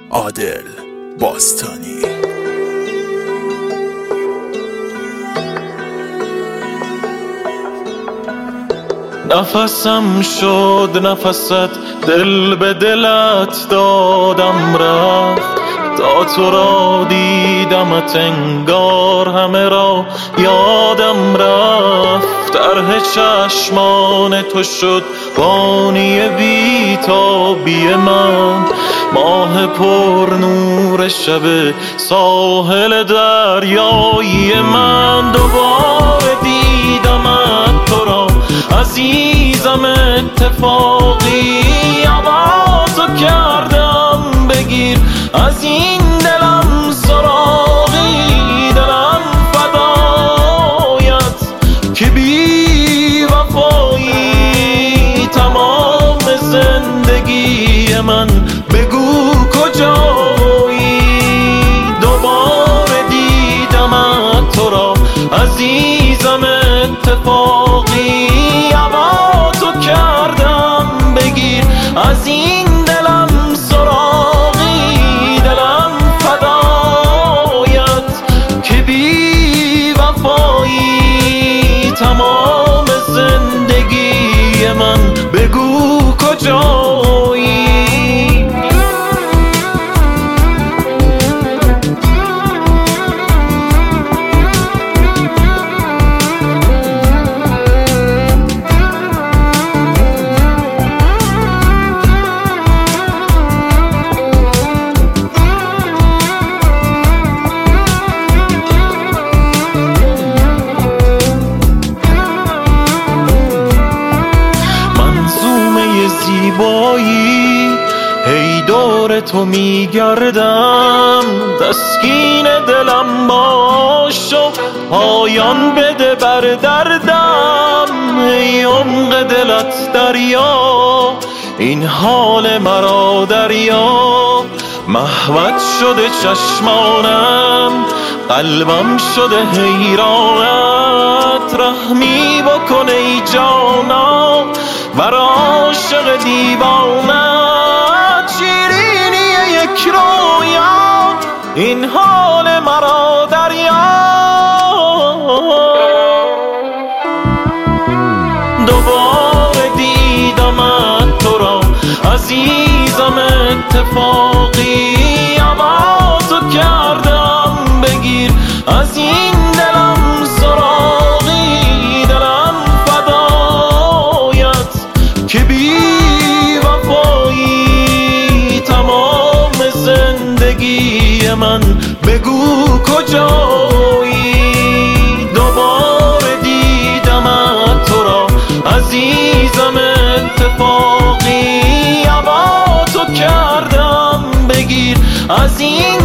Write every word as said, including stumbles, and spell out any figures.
عادل باستانی. نفسم شد نفست، دل به دلت دادم رفت، تا تو را دیدمت انگار همه را یادم رفت. طرح چشمان تو شد بانی بی‌تابی من، ماه پر نور شب ساحل دریایی من. دوباره دیدمت تو را عزیزم اتفاقی، آوازو کردم بگیر از این دلم سراغی. دلم فدایت که بی وفایی، تمام زندگی من بگو کجایی. دوباره دیدمت تو را عزیزم اتفاقی، آوازو کردم بگیر از این دلم سراغی. دلم فدایت که بی وفایی، تمام زندگی من بگو کجایی. زیبایی هی دور تو میگردم، تسکین دلم باش و پایان بده بر دردم. ای عمق دلت دریا، این حال مرا دریا. محوت شده چشمانم، قلبم شده حیرانت. رحمی بکن ای جانا بر عاشق دیوانت. شیرینی یک رویا، این حال مرا دریا. دوباره دیدمت تو را عزیزم اتفاقی، آوازو کردم بگیر از این دلم سراغی. دلم فدایت که بی وفایی، تمام زندگی من بگو کجایی. دوباره دیدمت تو را عزیزم اتفاقی، آوازو کردم بگیر از این